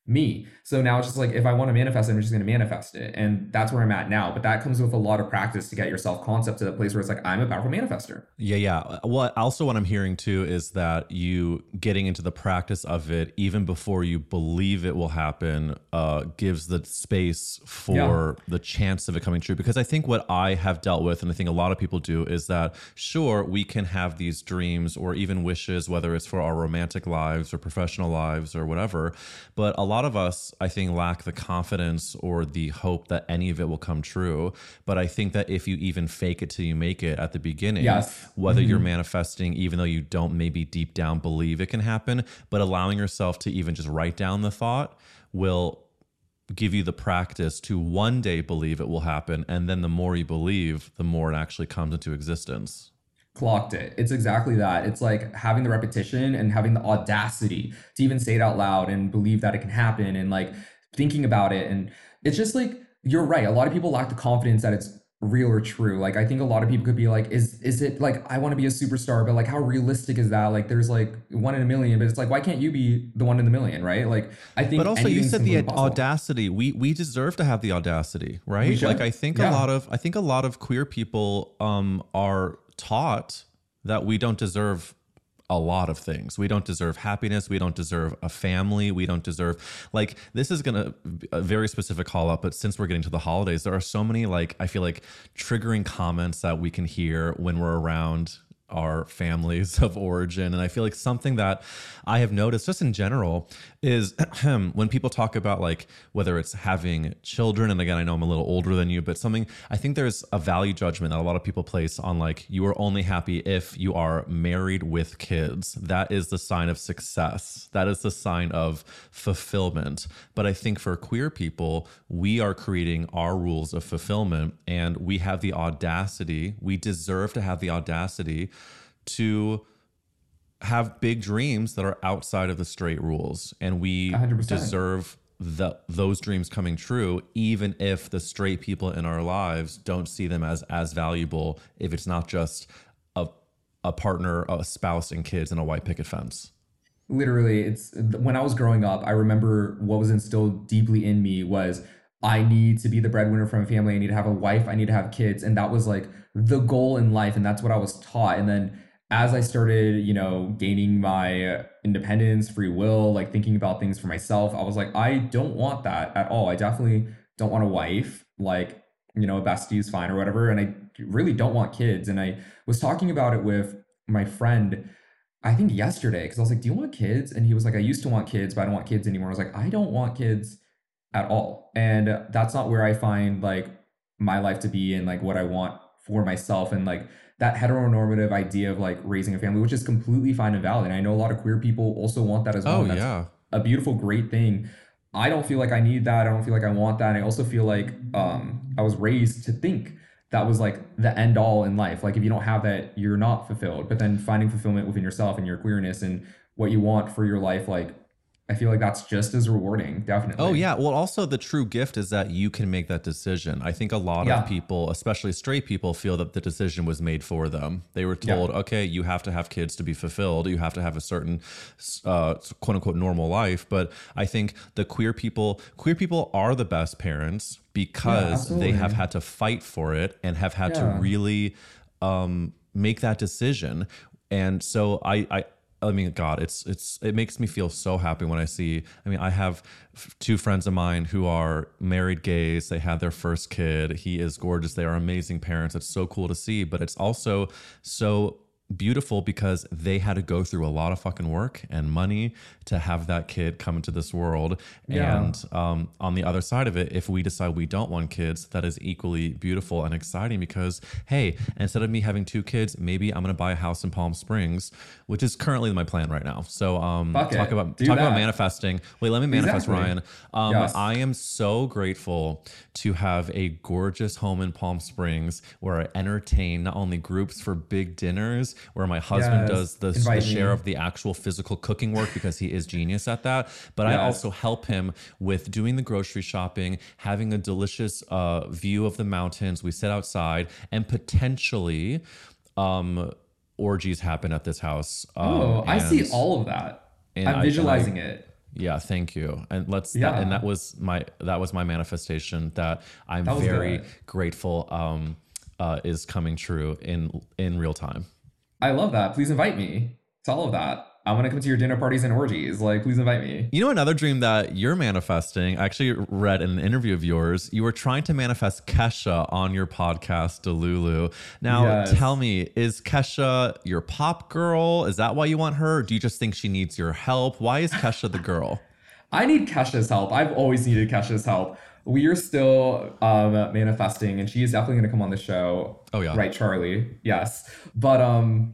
me. So now it's just like, if I want to manifest it, I'm just going to manifest it. And that's where I'm at now. But that comes with a lot of practice to get your self-concept to the place where it's like, I'm a powerful manifester. Yeah, yeah. Well, also what I'm hearing too is that you getting into the practice of it even before you believe it will happen uh, gives the space for yeah. the chance of it coming true. Because I think what I have dealt with, and I think a lot of people do, is that sure, we can have these dreams or even wishes, whether it's for our romantic lives or professional lives or whatever. But a lot of us, I think, lack the confidence or the hope that any of it will come true. But I think that if you even fake it till you make it at the beginning, yes. whether mm-hmm. you're manifesting, even though you don't maybe deep down believe it can happen, but allowing yourself to even just write down the thought will give you the practice to one day believe it will happen. And then the more you believe, the more it actually comes into existence. Clocked it. It's exactly that. It's like having the repetition and having the audacity to even say it out loud and believe that it can happen, and like thinking about it. And it's just like, you're right. A lot of people lack the confidence that it's real or true. Like, I think a lot of people could be like, is is it like, I want to be a superstar, but like, how realistic is that? Like, there's like one in a million, but it's like, why can't you be the one in the million, right? Like, I think. But also, you said the possible. audacity. We we deserve to have the audacity, right? Like, I think yeah. a lot of I think a lot of queer people um are taught that we don't deserve a lot of things. We don't deserve happiness. We don't deserve a family. We don't deserve, like, this is going to be a very specific call up, but since we're getting to the holidays, there are so many, like, I feel like triggering comments that we can hear when we're around our families of origin. And I feel like something that I have noticed just in general is when people talk about, like, whether it's having children, and again, I know I'm a little older than you, but something, I think there's a value judgment that a lot of people place on, like, you are only happy if you are married with kids. That is the sign of success. That is the sign of fulfillment. But I think for queer people, we are creating our rules of fulfillment, and we have the audacity, we deserve to have the audacity to have big dreams that are outside of the straight rules, and we one hundred percent deserve the, those dreams coming true, even if the straight people in our lives don't see them as as valuable, if it's not just a a partner, a spouse, and kids, and a white picket fence. Literally, it's when I was growing up, I remember what was instilled deeply in me was, I need to be the breadwinner from a family. I need to have a wife. I need to have kids. And that was like the goal in life. And that's what I was taught. And then as I started, you know, gaining my independence, free will, like thinking about things for myself, I was like, I don't want that at all. I definitely don't want a wife, like, you know, a bestie is fine or whatever. And I really don't want kids. And I was talking about it with my friend, I think yesterday, because I was like, do you want kids? And he was like, I used to want kids, but I don't want kids anymore. I was like, I don't want kids at all. And that's not where I find like my life to be and like what I want for myself, and like that heteronormative idea of like raising a family, which is completely fine and valid. And I know a lot of queer people also want that as well. Oh, That's yeah. a beautiful, great thing. I don't feel like I need that. I don't feel like I want that. And I also feel like um, I was raised to think that was like the end all in life. Like if you don't have that, you're not fulfilled. But then finding fulfillment within yourself and your queerness and what you want for your life, like I feel like that's just as rewarding, definitely. Oh, yeah. Well, also the true gift is that you can make that decision. I think a lot yeah. of people, especially straight people, feel that the decision was made for them. They were told, yeah. okay, you have to have kids to be fulfilled. You have to have a certain uh, quote unquote normal life. But I think the queer people, queer people are the best parents because yeah, they have had to fight for it and have had yeah. to really um, make that decision. And so I, I, I mean, God, it's it's it makes me feel so happy when I see. I mean, I have f- two friends of mine who are married gays. They had their first kid. He is gorgeous. They are amazing parents. It's so cool to see, but it's also so beautiful because they had to go through a lot of fucking work and money to have that kid come into this world. Yeah. And um, on the other side of it, if we decide we don't want kids, that is equally beautiful and exciting because, hey, instead of me having two kids, maybe I'm going to buy a house in Palm Springs, which is currently my plan right now. So um, Fuck talk it. about Do talk that. about manifesting. Wait, let me manifest, Exactly. Ryan. Um, Yes. I am so grateful to have a gorgeous home in Palm Springs where I entertain not only groups for big dinners, where my husband Yes. does the, the Invite share me. of the actual physical cooking work because he is genius at that. But I Yes. also help him with doing the grocery shopping, having a delicious uh, view of the mountains. We sit outside and potentially um, orgies happen at this house. Um, Oh, I see and- all of that. and I'm I- visualizing and I- it. Yeah, thank you. And let's Yeah. that, and that was my that was my manifestation that I'm That was very good. grateful um uh is coming true in in real time. I love that. Please invite me to all of that. I want to come to your dinner parties and orgies. Like, please invite me. You know, another dream that you're manifesting, I actually read in an interview of yours, you were trying to manifest Kesha on your podcast, Delulu. Now, Yes. tell me, is Kesha your pop girl? Is that why you want her? Or do you just think she needs your help? Why is Kesha the girl? I need Kesha's help. I've always needed Kesha's help. We are still um, manifesting, and she is definitely going to come on the show. Oh, yeah. Right, Charlie? Yes. But um,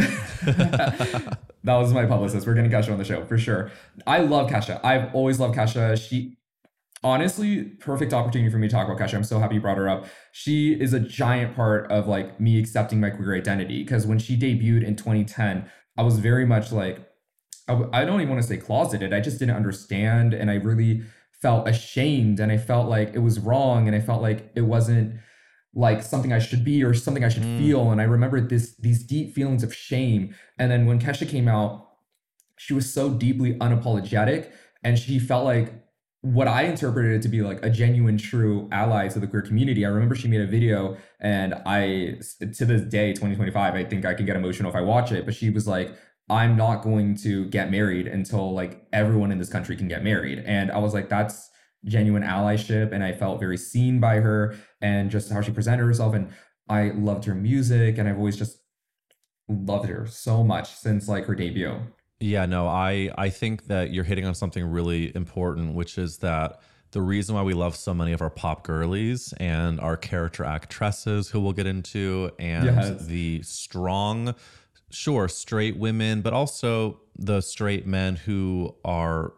that was my publicist. We're getting Kesha on the show for sure. I love Kesha. I've always loved Kesha. She, honestly, perfect opportunity for me to talk about Kesha. I'm so happy you brought her up. She is a giant part of like me accepting my queer identity, because when she debuted in twenty ten, I was very much like, I, I don't even want to say closeted. I just didn't understand, and I really felt ashamed, and I felt like it was wrong, and I felt like it wasn't like something I should be or something I should mm. feel. And I remembered this these deep feelings of shame. And then when Kesha came out, she was so deeply unapologetic, and she felt like what I interpreted it to be like a genuine, true ally to the queer community. I remember she made a video, and I, to this day, twenty twenty-five, I think I can get emotional if I watch it, but she was like, I'm not going to get married until like everyone in this country can get married. And I was like, that's genuine allyship. And I felt very seen by her and just how she presented herself. And I loved her music, and I've always just loved her so much since like her debut. Yeah, no, I, I think that you're hitting on something really important, which is that the reason why we love so many of our pop girlies and our character actresses, who we'll get into, and Yes. the strong, sure, straight women, but also the straight men who are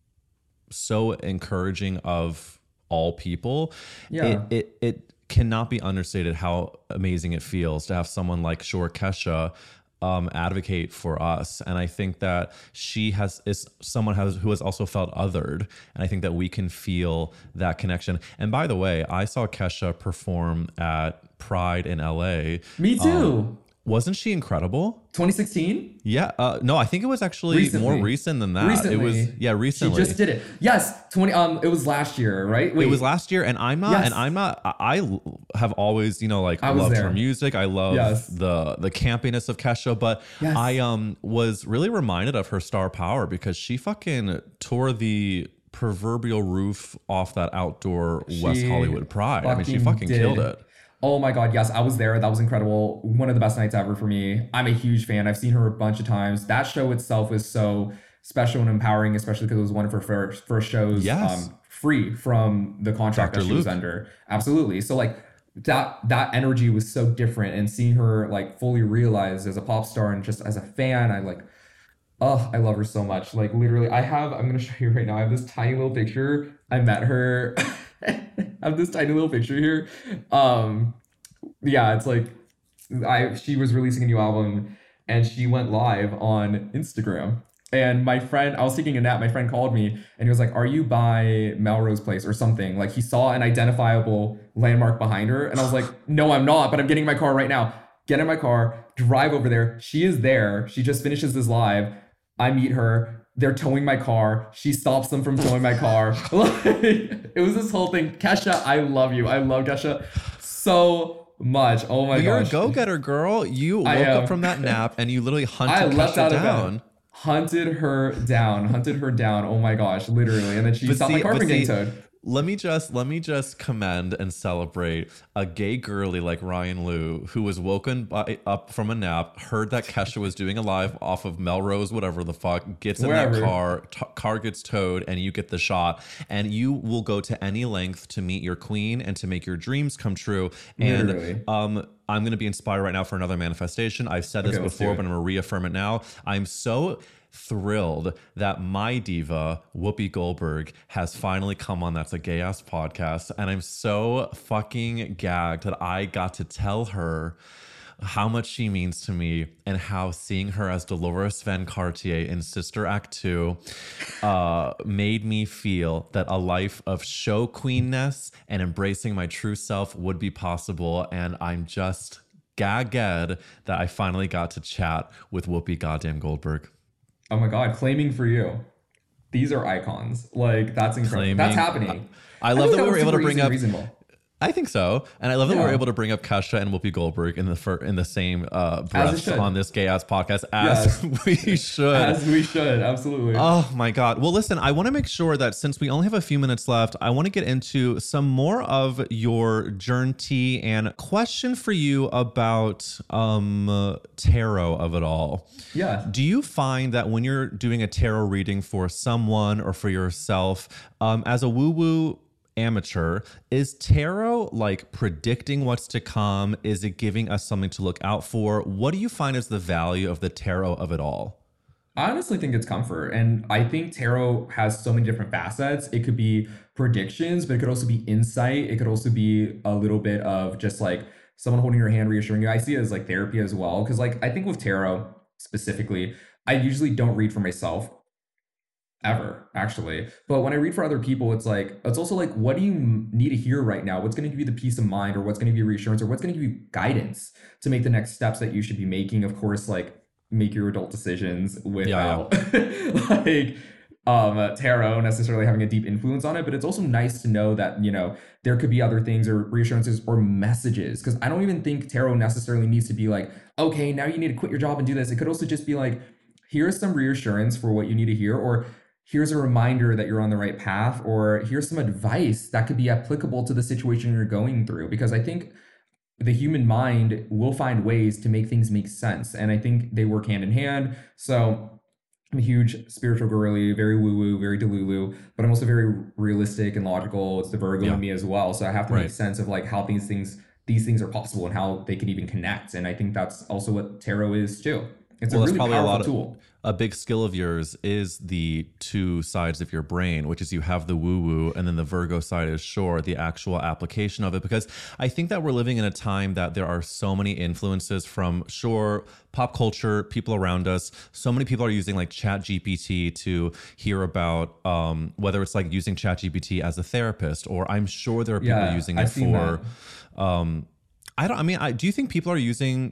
so encouraging of all people. Yeah. It, it, it cannot be understated how amazing it feels to have someone like Sure Kesha um, advocate for us. And I think that she has is someone has who has also felt othered. And I think that we can feel that connection. And by the way, I saw Kesha perform at Pride in L A. Me too. Um, wasn't she incredible? twenty sixteen? Yeah. Uh, no, I think it was actually Recently. more recent than that. Recently. It was, yeah, recently. She just did it. Yes, twenty. Um, it was last year, right? Wait. It was last year, and I'm not, Yes. and I'm not. I I have always, you know, like I was loved there. her music. I love Yes. the the campiness of Kesha, but Yes. I um was really reminded of her star power because she fucking tore the proverbial roof off that outdoor West She Hollywood Pride. I mean, she fucking fucking did. killed it. Oh my God, yes, I was there. That was incredible. One of the best nights ever for me. I'm a huge fan. I've seen her a bunch of times. That show itself was so special and empowering, especially because it was one of her first, first shows Yes. um, free from the contract Doctor that she was Luke. under. Absolutely. So like that that energy was so different, and seeing her like fully realized as a pop star and just as a fan, I like, oh, I love her so much. Like literally, I have, I'm going to show you right now. I have this tiny little picture. I met her. I have this tiny little picture here. Um, yeah, it's like I she was releasing a new album, and she went live on Instagram. And my friend, I was taking a nap. My friend called me, and he was like, "Are you by Melrose Place or something?" Like he saw an identifiable landmark behind her, and I was like, "No, I'm not. But I'm getting in my car right now. Get in my car, drive over there." She is there. She just finishes this live. I meet her. They're towing my car. She stops them from towing my car. Like, it was this whole thing. Kesha, I love you. I love Kesha so much. Oh my Well, you're gosh. a go-getter, girl. You woke I am. up from that nap and you literally hunted I left Kesha out of down. bed. Hunted her down. Hunted her down. Oh my gosh, literally. And then she But stopped see- my car but from getting see, towed. Let me just let me just commend and celebrate a gay girly like Ryan Liu, who was woken by, up from a nap, heard that Kesha was doing a live off of Melrose, whatever the fuck, gets in Wherever. that car, t- car gets towed, and you get the shot, and you will go to any length to meet your queen and to make your dreams come true. And Literally. um, I'm going to be inspired right now for another manifestation. I've said this Okay, let's before, do it. but I'm going to reaffirm it now. I'm so thrilled that my diva Whoopi Goldberg has finally come on That's a Gay Ass Podcast, and I'm so fucking gagged that I got to tell her how much she means to me, and how seeing her as Dolores Van Cartier in Sister Act two uh, made me feel that a life of show queenness and embracing my true self would be possible. And I'm just gagged that I finally got to chat with Whoopi goddamn Goldberg. Oh my God, claiming for you. these are icons. Like that's incredible. Claiming, that's happening. I, I love that, that we were able to super bring easy up. and reasonable. I think so, and I love that Yeah. we were able to bring up Kesha and Whoopi Goldberg in the fir- in the same uh, As it breath should. on this gay ass podcast as Yes. we should. As we should, absolutely. Oh my God. Well, listen, I want to make sure that since we only have a few minutes left, I want to get into some more of your journey and question for you about um, tarot of it all. Yeah. Do you find that when you're doing a tarot reading for someone or for yourself, um, as a woo-woo amateur, is tarot like predicting what's to come? Is it giving us something to look out for? What do you find is the value of the tarot of it all? I honestly think it's comfort. And I think tarot has so many different facets. It could be predictions, but it could also be insight. It could also be a little bit of just like someone holding your hand, reassuring you. I see it as like therapy as well. Cause like I think with tarot specifically, I usually don't read for myself ever, actually. But when I read for other people, it's like, it's also like, what do you need to hear right now? What's going to give you the peace of mind, or what's going to give you reassurance, or what's going to give you guidance to make the next steps that you should be making? Of course, like make your adult decisions without yeah, yeah. like um uh, tarot necessarily having a deep influence on it. But it's also nice to know that, you know, there could be other things or reassurances or messages, because I don't even think tarot necessarily needs to be like, okay, now you need to quit your job and do this. It could also just be like, here's some reassurance for what you need to hear, or here's a reminder that you're on the right path, or here's some advice that could be applicable to the situation you're going through. Because I think the human mind will find ways to make things make sense. And I think they work hand in hand. So I'm a huge spiritual girly, very woo-woo, very delulu, but I'm also very realistic and logical. It's the Virgo yeah. in me as well. So I have to right. make sense of like how these things, these things are possible and how they can even connect. And I think that's also what tarot is too. It's well, a really powerful a lot tool. Of, a big skill of yours is the two sides of your brain, which is you have the woo-woo, and then the Virgo side is sure, the actual application of it. Because I think that we're living in a time that there are so many influences from sure pop culture, people around us. So many people are using like Chat G P T to hear about um, whether it's like using Chat G P T as a therapist, or I'm sure there are people yeah, using I've it for. That. Um, I don't. I mean, I, do you think people are using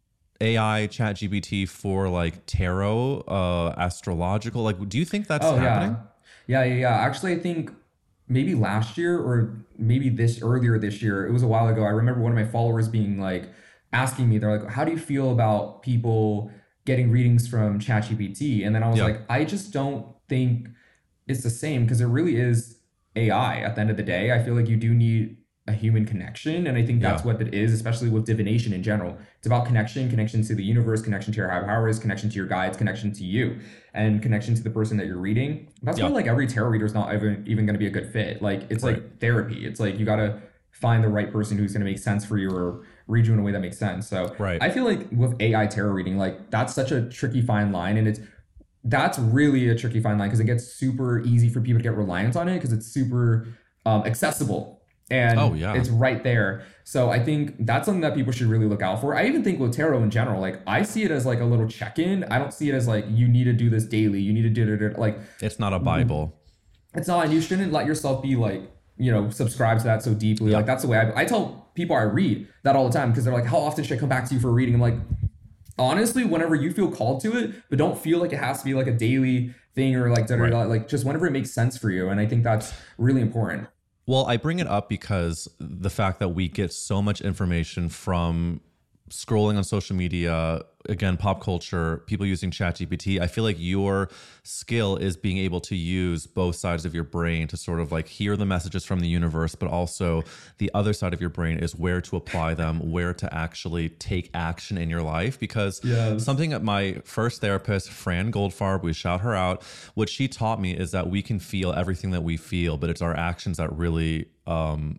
A I Chat G P T for like tarot, uh, astrological? Like, do you think that's oh, happening? Yeah. yeah, yeah, yeah. Actually, I think maybe last year or maybe this earlier this year, it was a while ago. I remember one of my followers being like, asking me, they're like, how do you feel about people getting readings from Chat G P T? And then I was yeah. like, I just don't think it's the same, because it really is A I at the end of the day. I feel like you do need a human connection. And I think that's yeah. what it is, especially with divination in general. It's about connection, connection to the universe, connection to your higher powers, connection to your guides, connection to you, and connection to the person that you're reading. That's yeah. why like every tarot reader is not even, even going to be a good fit. Like it's right. like therapy. It's like you got to find the right person who's going to make sense for you or read you in a way that makes sense. So right. I feel like with A I tarot reading, like that's such a tricky fine line. And it's, that's really a tricky fine line, because it gets super easy for people to get reliant on it, because it's super um, accessible. And oh, yeah. it's right there. So I think that's something that people should really look out for. I even think with tarot in general, like I see it as like a little check-in. I don't see it as like, you need to do this daily. You need to do it. Like it's not a Bible. It's not, and you shouldn't let yourself be like, you know, subscribe to that so deeply. Yep. Like that's the way I, I tell people I read that all the time, because they're like, how often should I come back to you for a reading? I'm like, honestly, whenever you feel called to it, but don't feel like it has to be like a daily thing or like, right. like just whenever it makes sense for you. And I think that's really important. Well, I bring it up because the fact that we get so much information from scrolling on social media, again, pop culture, people using Chat G P T, I feel like your skill is being able to use both sides of your brain to sort of like hear the messages from the universe, but also the other side of your brain is where to apply them, where to actually take action in your life. Because yes. something that my first therapist, Fran Goldfarb, we shout her out, what she taught me is that we can feel everything that we feel, but it's our actions that really um,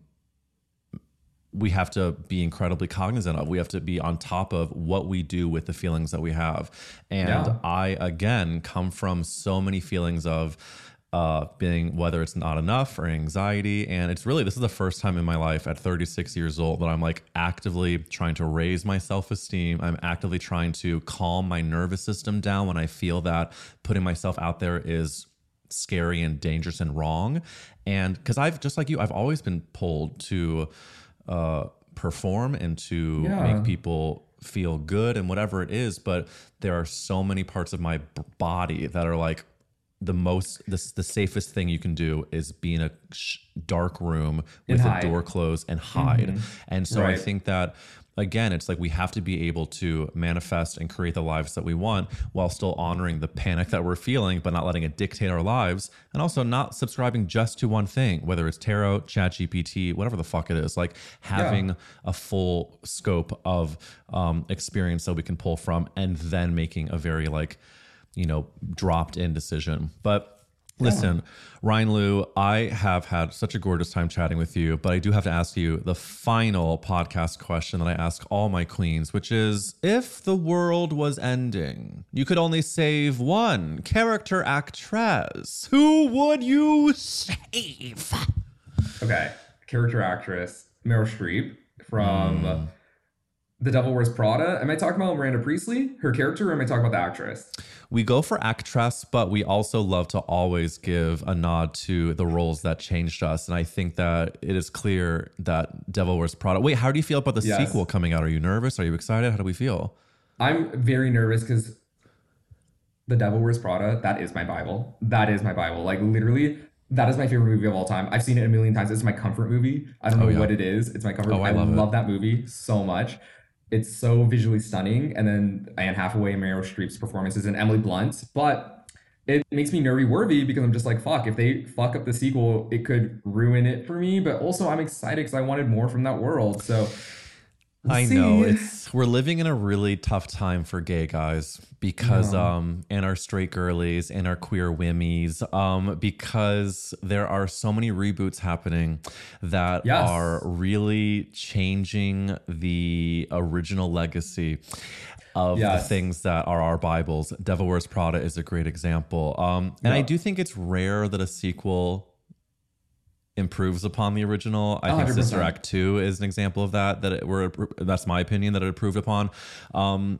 we have to be incredibly cognizant of. We have to be on top of what we do with the feelings that we have. And yeah. I, again, come from so many feelings of uh, being, whether it's not enough or anxiety. And it's really, this is the first time in my life at thirty-six years old that I'm like actively trying to raise my self-esteem. I'm actively trying to calm my nervous system down when I feel that putting myself out there is scary and dangerous and wrong. And because I've, just like you, I've always been pulled to uh perform and to yeah. make people feel good and whatever it is, but there are so many parts of my b- body that are like, the most this the safest thing you can do is be in a sh- dark room with And a hide. door closed and hide. Mhm. And so I Right. think that again, it's like we have to be able to manifest and create the lives that we want while still honoring the panic that we're feeling, but not letting it dictate our lives. And also not subscribing just to one thing, whether it's tarot, ChatGPT, whatever the fuck it is. Like having Yeah. a full scope of um, experience that we can pull from, and then making a very like, you know, dropped in decision. But listen, Ryan Liu, I have had such a gorgeous time chatting with you, but I do have to ask you the final podcast question that I ask all my queens, which is, if the world was ending, you could only save one character actress, who would you save? Okay. Character actress, Meryl Streep from Mm. The Devil Wears Prada. Am I talking about Miranda Priestley, her character, or am I talking about the actress? We go for actress, but we also love to always give a nod to the roles that changed us. And I think that it is clear that Devil Wears Prada. Wait, how do you feel about the Yes. sequel coming out? Are you nervous? Are you excited? How do we feel? I'm very nervous because The Devil Wears Prada, that is my Bible. That is my Bible. Like literally, that is my favorite movie of all time. I've seen it a million times. It's my comfort movie. I don't know Oh, yeah. what it is. It's my comfort. Oh, I I love love, it. that movie so much. It's so visually stunning. And then Anne Hathaway and Meryl Streep's performances and Emily Blunt. But it makes me nervy worthy because I'm just like, fuck, if they fuck up the sequel, it could ruin it for me. But also I'm excited because I wanted more from that world. So we'll I see. know it's we're living in a really tough time for gay guys because Yeah. um and our straight girlies and our queer wimmies um because there are so many reboots happening that Yes. are really changing the original legacy of Yes. the things that are our Bibles. Devil Wears Prada is a great example. Um and I Yeah. do think it's rare that a sequel improves upon the original. I think one hundred Sister percent. Act two is an example of that. That it were that's my opinion that it improved upon. Um,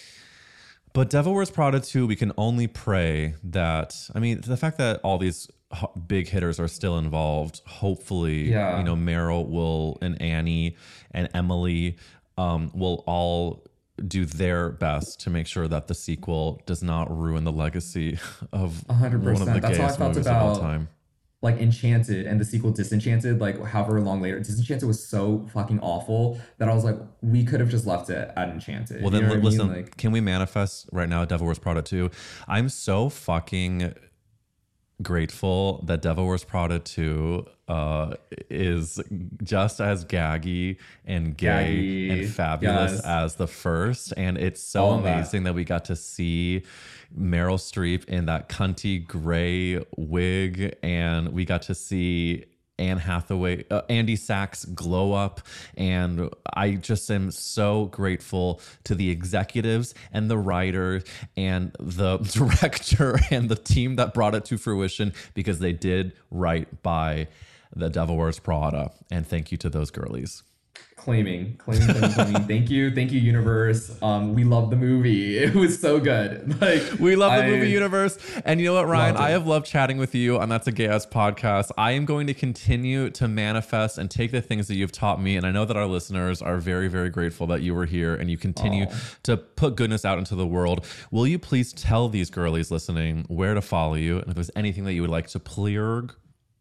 but Devil Wears Prada two, we can only pray that. I mean, the fact that all these h- big hitters are still involved. Hopefully, Yeah. you know, Meryl will and Annie and Emily um, will all do their best to make sure that the sequel does not ruin the legacy of one hundred one of percent. the That's how I gayest felt movies of all about time. like Enchanted and the sequel Disenchanted, like however long later. Disenchanted was so fucking awful that I was like, we could have just left it at Enchanted. Well, You then know what I listen, mean? Like, can we manifest right now Devil Wears Prada two? I'm so fucking grateful that Devil Wears Prada two uh, is just as gaggy and gay Gaggy, and fabulous yes. as the first. And it's so All of that. amazing that. we got to see Meryl Streep in that cunty gray wig, and we got to see Anne Hathaway, uh, Andy Sachs glow up. And I just am so grateful to the executives and the writer and the director and the team that brought it to fruition, because they did right by The Devil Wears Prada. And thank you to those girlies. claiming, claiming, claiming, claiming. Thank you, thank you, universe. Um, we love the movie. It was so good. Like We love the I- movie universe. And you know what, Ryan? Loved it. I have loved chatting with you, and that's a gay ass podcast. I am going to continue to manifest and take the things that you've taught me. And I know that our listeners are very, very grateful that you were here and you continue to put goodness out into the world. Will you please tell these girlies listening where to follow you, and if there's anything that you would like to plug?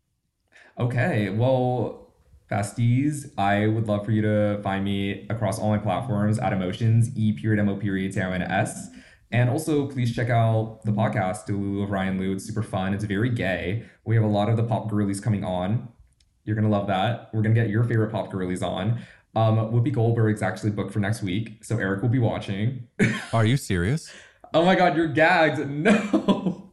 Okay, well, Fasties, I would love for you to find me across all my platforms at Emotions, E period M O period T I N S. And also, please check out the podcast, Delulu of Ryan Liu. It's super fun. It's very gay. We have a lot of the pop girlies coming on. You're going to love that. We're going to get your favorite pop girlies on. Um, Whoopi Goldberg's actually booked for next week, so Eric will be watching. Are you serious? Oh my God, you're gagged. No.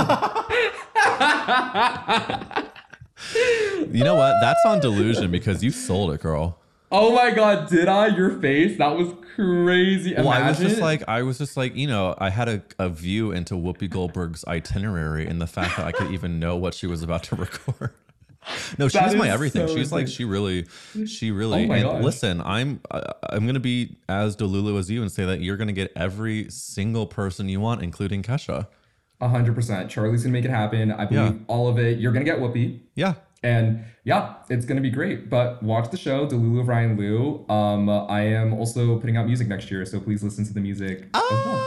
You know what? That's on delusion because you sold it, girl. Oh my God, did I? Your face? That was crazy. Well, I was just Imagine- like, I was just like, you know, I had a, a view into Whoopi Goldberg's itinerary and the fact that I could even know what she was about to record. No, she's That my is everything. so She's like, insane. she really, she really. Oh my and gosh. listen, I'm, I- I'm gonna be as Delulu as you and say that you're gonna get every single person you want, including Kesha. A hundred percent. Charlie's gonna make it happen. I believe Yeah. all of it. You're gonna get Whoopi. Yeah. And yeah, it's gonna be great. But watch the show, Delulu of Ryan Liu. Um, I am also putting out music next year, so please listen to the music. as well. Ah,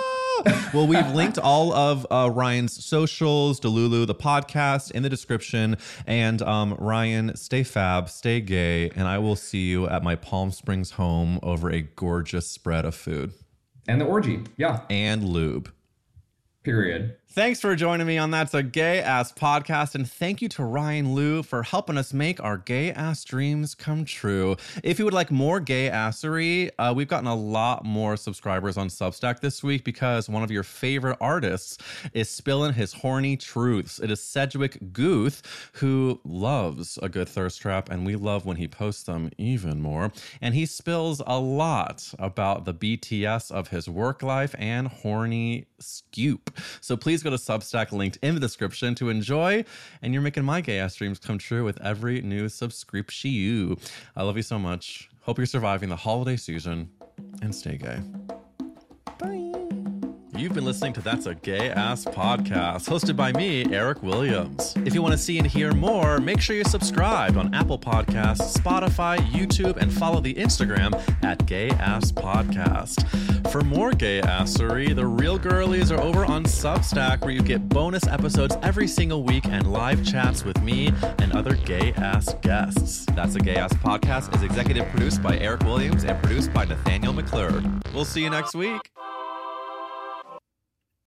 Well, we've linked all of uh, Ryan's socials, Delulu, the podcast, in the description. And um, Ryan, stay fab, stay gay, and I will see you at my Palm Springs home over a gorgeous spread of food. And the orgy, yeah. And lube. Period. Thanks for joining me on That's a Gay Ass Podcast, and thank you to Ryan Liu for helping us make our gay ass dreams come true. If you would like more gay assery, uh, we've gotten a lot more subscribers on Substack this week because one of your favorite artists is spilling his horny truths. It is Sedgwick Guth, who loves a good thirst trap, and we love when he posts them even more. And he spills a lot about the B T S of his work life and horny scoop. So please go to Substack, linked in the description, to enjoy. And you're making my gay ass dreams come true with every new subscription. I love you so much. Hope you're surviving the holiday season, and stay gay. Bye. You've been listening to That's a Gay Ass Podcast, hosted by me, Eric Williams. If you want to see and hear more, make sure you're subscribed on Apple Podcasts, Spotify, YouTube, and follow the Instagram at Gay Ass Podcast. For more gay assery, the real girlies are over on Substack, where you get bonus episodes every single week and live chats with me and other gay ass guests. That's a Gay Ass Podcast is executive produced by Eric Williams and produced by Nathaniel McClure. We'll see you next week.